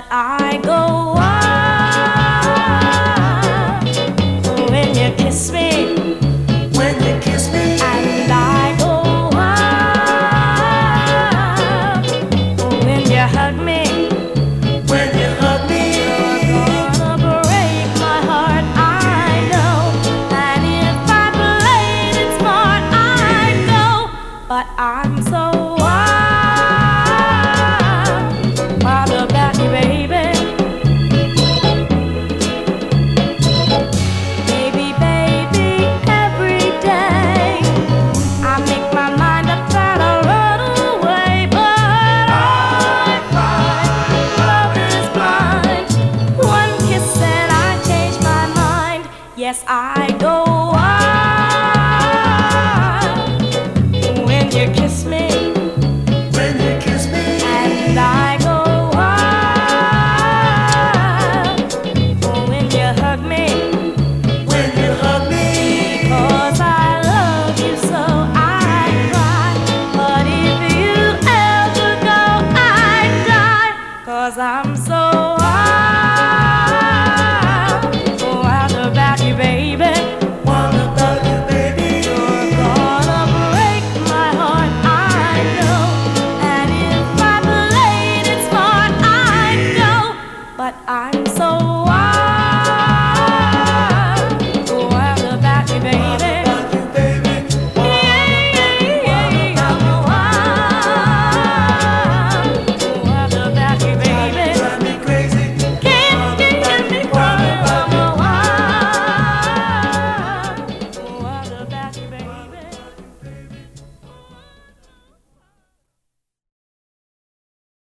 I go on when you kiss me. When you kiss me, And I go on when you hug me. when you hug me, You're gonna break my heart, I know. And if I played it smart, I know. But I'm so